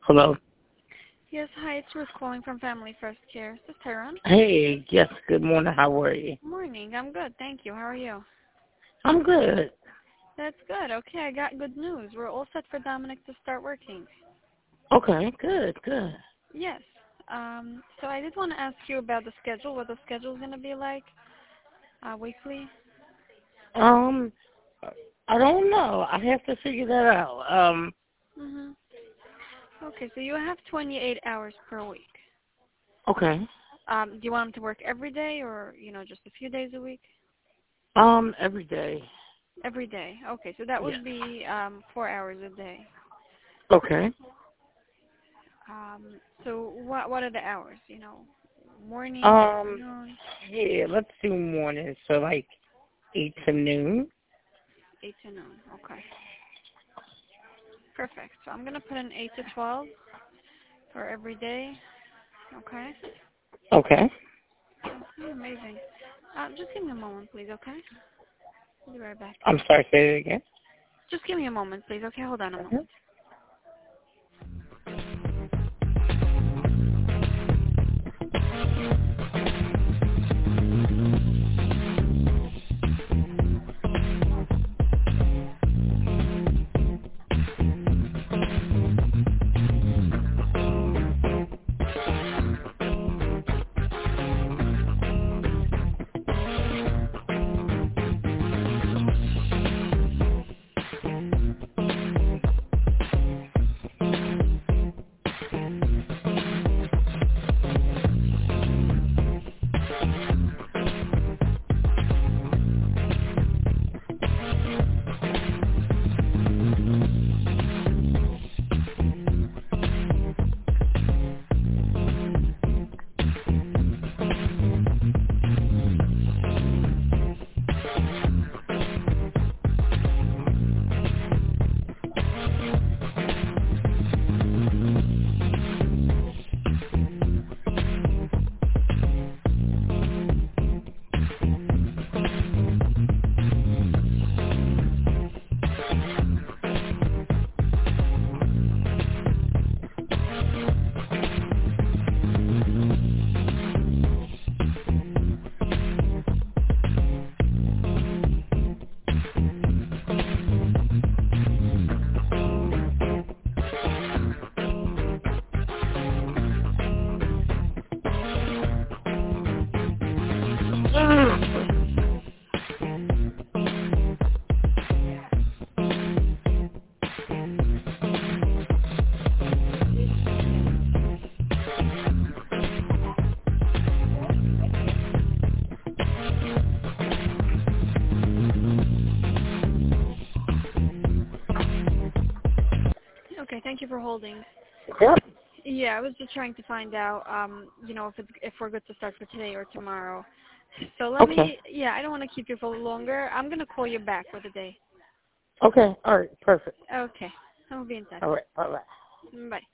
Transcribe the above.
Hello. Yes, hi, it's Ruth calling from Family First Care. Is this Tyrone? Hey, yes, good morning. How are you? Morning, I'm good, thank you. How are you? I'm good. That's good. Okay, I got good news. We're all set for Dominic to start working. Okay, good. Yes. So I did want to ask you about the schedule, what the schedule is going to be like, weekly. Um, I don't know. I have to figure that out. Okay, so you have 28 hours per week. Okay. Do you want him to work every day or, just a few days a week? Every day. Every day. Okay, so that Yes. would be 4 hours a day. Okay. So what are the hours? Morning, Um, afternoon, yeah, let's do mornings, so like 8 to noon. 8 to noon. Okay. Perfect. So I'm going to put in 8 to 12 for every day. Okay. Okay. Okay, amazing. Just give me a moment, please, okay? I'll be right back. I'm sorry, say it again. Just give me a moment, please, okay? Hold on a Okay. moment. Okay, thank you for holding. Yep. Yeah, I was just trying to find out, if we're good to start for today or tomorrow. So Okay. I don't want to keep you for longer. I'm going to call you back with a day. Okay. All right. Perfect. Okay, I'll be in touch. All right. Bye-bye. Bye.